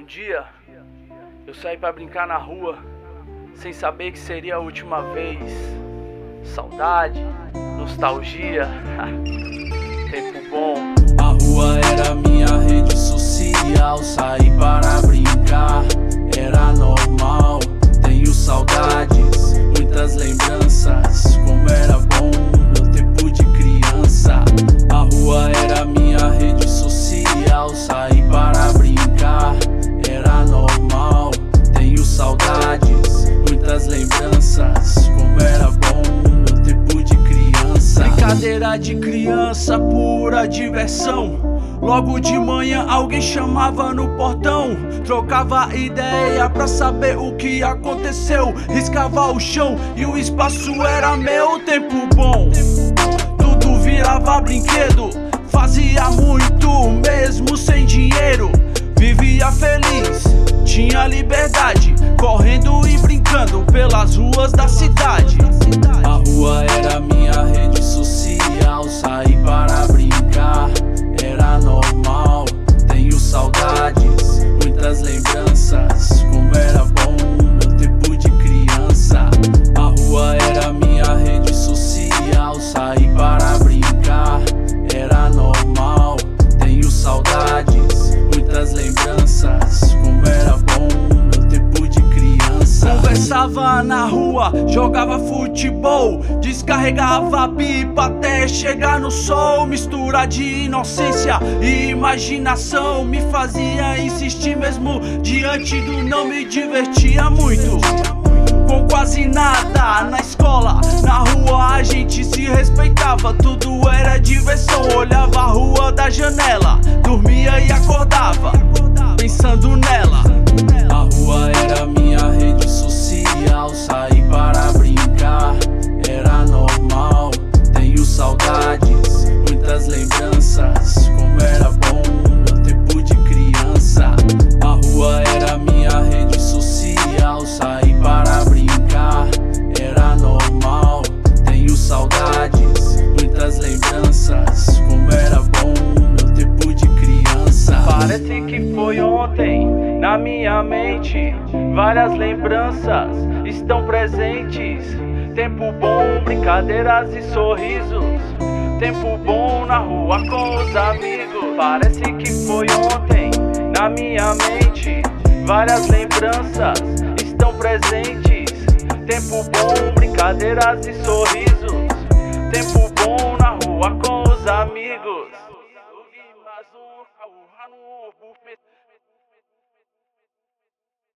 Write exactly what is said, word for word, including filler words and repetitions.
dia eu saí pra brincar na rua, sem saber que seria a última vez. Saudade, nostalgia, tempo bom. A rua era minha rede social, saí para brincar, era normal. Tenho saudades, muitas lembranças, como era bom meu tempo de criança. A rua era minha rede social, saí para brincar, era normal. Tenho saudades, muitas lembranças, como era bom meu tempo de criança. Brincadeira de criança, pura diversão. Logo de manhã alguém chamava no portão, trocava ideia pra saber o que aconteceu. Riscava o chão e o espaço era meu. Tempo bom, tudo virava brinquedo. Fazia muito mesmo sem dinheiro. Vivia feliz, tinha liberdade, correndo e brincando pelas ruas da cidade. A rua era minha rede social, saí para brincar, era normal. Tenho saudades, muitas lembranças, como era bom meu tempo de criança. A rua era minha rede social, saí para brincar, era normal. Tenho saudades, muitas lembranças, como era bom meu tempo de criança. Conversava na rua, jogava futebol, descarregava pipa até chegar no sol. Mistura de inocência e imaginação me fazia insistir mesmo diante do não. Me divertia muito com quase nada na escola. Na rua a gente se respeitava, tudo era diversão. Olhava a rua da janela, dormia e acordava pensando nela. A rua era minha rede social, saí para brincar, era normal. Tenho saudades, muitas lembranças, como era bom meu tempo de criança. A rua era minha rede social, saí para brincar, era normal. Tenho saudades, muitas lembranças, como era bom meu tempo de criança. Parece que foi ontem, na minha mente várias lembranças estão presentes. Tempo bom, brincadeiras e sorrisos. Tempo bom na rua com os amigos. Parece que foi ontem, na minha mente várias lembranças estão presentes. Tempo bom, brincadeiras e sorrisos. Tempo bom na rua com os amigos.